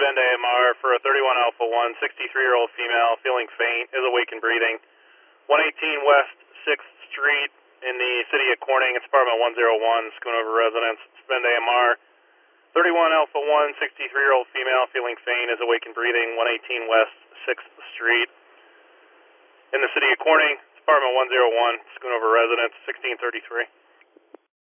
suspend AMR for a 31 Alpha 1, 63-year-old female, feeling faint, is awake and breathing. 118 West 6th Street in the city of Corning. It's apartment 101, Schoonover residence. Suspend AMR. 31 Alpha 1, 63-year-old female, feeling faint, is awake and breathing. 118 West 6th Street in the city of Corning. It's apartment 101, Schoonover residence, 1633.